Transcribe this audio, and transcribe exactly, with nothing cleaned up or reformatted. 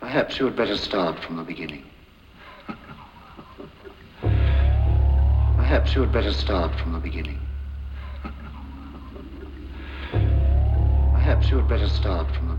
Perhaps you had better start from the beginning. Perhaps you had better start from the beginning. Perhaps you had better start from the